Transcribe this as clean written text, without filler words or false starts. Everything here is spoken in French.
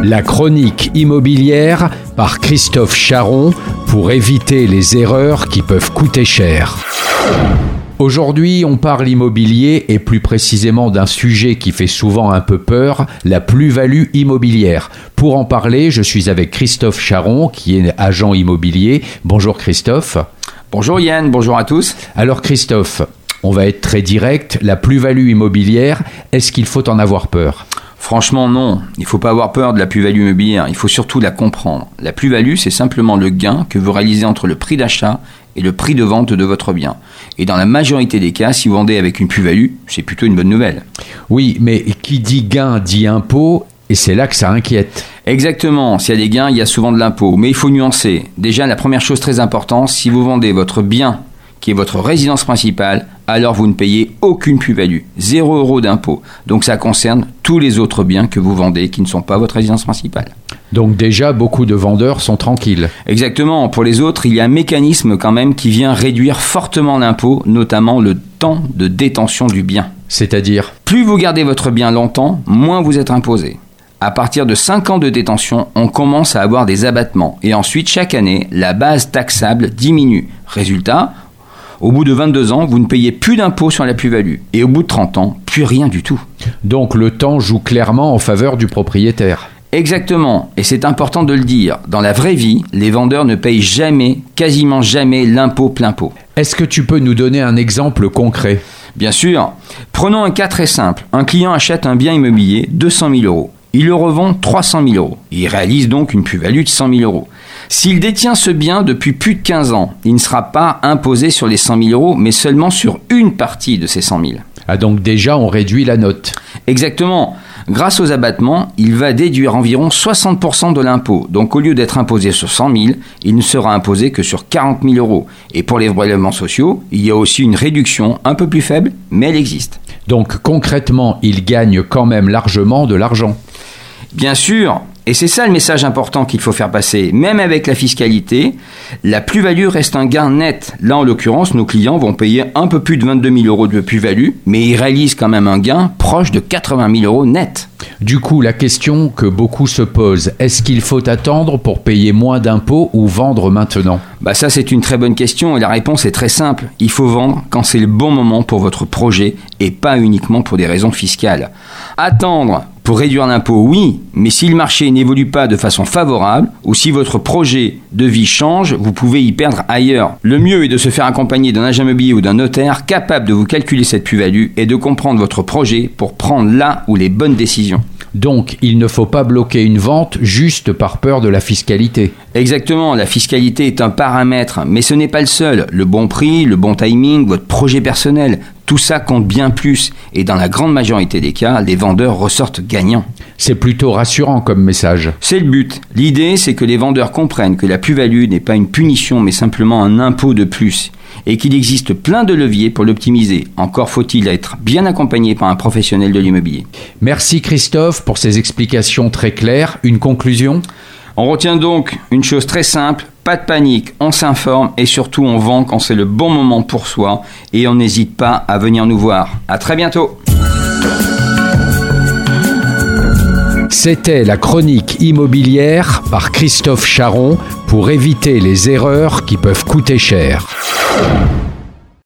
La chronique immobilière par Christophe Charron pour éviter les erreurs qui peuvent coûter cher. Aujourd'hui, on parle immobilier et plus précisément d'un sujet qui fait souvent un peu peur, la plus-value immobilière. Pour en parler, je suis avec Christophe Charron qui est agent immobilier. Bonjour Christophe. Bonjour Yann, bonjour à tous. Alors Christophe, on va être très direct, la plus-value immobilière, est-ce qu'il faut en avoir peur ? Franchement non, il ne faut pas avoir peur de la plus-value immobilière, il faut surtout la comprendre. La plus-value, c'est simplement le gain que vous réalisez entre le prix d'achat et le prix de vente de votre bien. Et dans la majorité des cas, si vous vendez avec une plus-value, c'est plutôt une bonne nouvelle. Oui, mais qui dit gain dit impôt, et c'est là que ça inquiète. Exactement, s'il y a des gains, il y a souvent de l'impôt. Mais il faut nuancer. Déjà, la première chose très importante, si vous vendez votre bien, qui est votre résidence principale, alors vous ne payez aucune plus-value, 0 € d'impôt. Donc ça concerne tous les autres biens que vous vendez qui ne sont pas votre résidence principale. Donc déjà, beaucoup de vendeurs sont tranquilles. Exactement, pour les autres, il y a un mécanisme quand même qui vient réduire fortement l'impôt, notamment le temps de détention du bien. C'est-à-dire ? Plus vous gardez votre bien longtemps, moins vous êtes imposé. À partir de 5 ans de détention, on commence à avoir des abattements. Et ensuite, chaque année, la base taxable diminue. Résultat, au bout de 22 ans, vous ne payez plus d'impôt sur la plus-value. Et au bout de 30 ans, plus rien du tout. Donc le temps joue clairement en faveur du propriétaire. Exactement, et c'est important de le dire. Dans la vraie vie, les vendeurs ne payent jamais, quasiment jamais, l'impôt plein pot. Est-ce que tu peux nous donner un exemple concret ? Bien sûr. Prenons un cas très simple. Un client achète un bien immobilier, 200 000 €. Il le revend 300 000 €. Il réalise donc une plus-value de 100 000 €. S'il détient ce bien depuis plus de 15 ans, il ne sera pas imposé sur les 100 000 €, mais seulement sur une partie de ces 100 000. Ah donc déjà on réduit la note. Exactement. Grâce aux abattements, il va déduire environ 60% de l'impôt. Donc au lieu d'être imposé sur 100 000, il ne sera imposé que sur 40 000 €. Et pour les prélèvements sociaux, il y a aussi une réduction un peu plus faible, mais elle existe. Donc concrètement, il gagne quand même largement de l'argent. Bien sûr, et c'est ça le message important qu'il faut faire passer. Même avec la fiscalité, la plus-value reste un gain net. Là, en l'occurrence, nos clients vont payer un peu plus de 22 000 € de plus-value, mais ils réalisent quand même un gain proche de 80 000 € net. Du coup, la question que beaucoup se posent, est-ce qu'il faut attendre pour payer moins d'impôts ou vendre maintenant ? Ça, c'est une très bonne question et la réponse est très simple. Il faut vendre quand c'est le bon moment pour votre projet et pas uniquement pour des raisons fiscales. Attendre pour réduire l'impôt, oui, mais si le marché n'évolue pas de façon favorable ou si votre projet de vie change, vous pouvez y perdre ailleurs. Le mieux est de se faire accompagner d'un agent immobilier ou d'un notaire capable de vous calculer cette plus-value et de comprendre votre projet pour prendre là où les bonnes décisions. Donc, il ne faut pas bloquer une vente juste par peur de la fiscalité. Exactement, la fiscalité est un paramètre, mais ce n'est pas le seul. Le bon prix, le bon timing, votre projet personnel, tout ça compte bien plus. Et dans la grande majorité des cas, les vendeurs ressortent gagnants. C'est plutôt rassurant comme message. C'est le but. L'idée, c'est que les vendeurs comprennent que la plus-value n'est pas une punition, mais simplement un impôt de plus. Et qu'il existe plein de leviers pour l'optimiser. Encore faut-il être bien accompagné par un professionnel de l'immobilier. Merci Christophe pour ces explications très claires. Une conclusion ? On retient donc une chose très simple, pas de panique, on s'informe et surtout on vend quand c'est le bon moment pour soi et on n'hésite pas à venir nous voir. À très bientôt. C'était la chronique immobilière par Christophe Charron pour éviter les erreurs qui peuvent coûter cher.